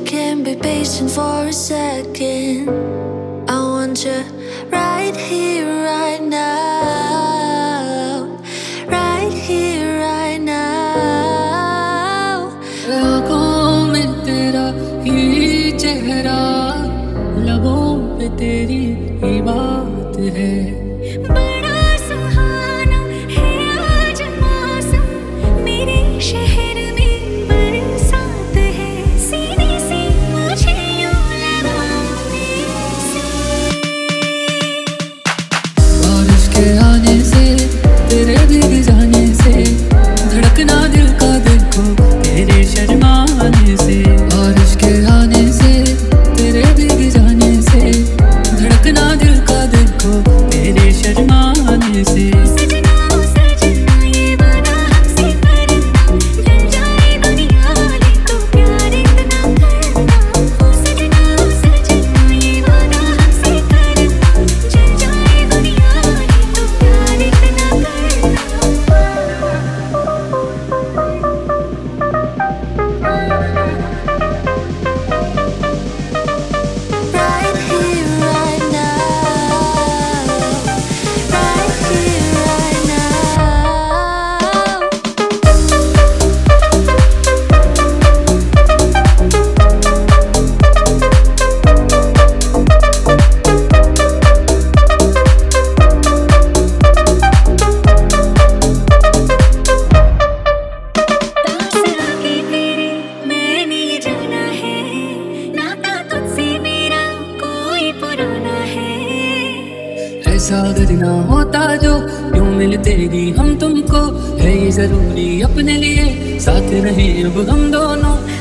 can't be patient for a second. I want you right here, right now. Right here, right now. आँखों में तेरा ही चेहरा, लबों पे तेरी ही बात है। बड़ा सुहाना है आज मौसम, मेरे शहर में बरसात है। सीने से मुझे यूं लगाने से, बारिश के आने से, तेरे भीग जाने से, धड़कना दिल का देखो तेरे शर्माने से। बारिश के आने से, तेरे भीग जाने से, धड़कना दिल का देखो तेरे शर्माने से। सजना ओ सजना ये वादा हमसे करना, जल जाए दुनिया लेकिन प्यार इतना करना। ओ सजना ये वादा हमसे करना, जल जाए दुनिया लेकिन प्यार इतना करना। Right here, right now. Right here, right now. पास आके तेरे मैंने ये जाना है, नाता तुझसे मेरा कोई पुराना है। ऐसा अगर ना होता जो यूं मिलते ही हम तुमको, है ये जरूरी अपने लिए साथ रहे अब हम दोनों।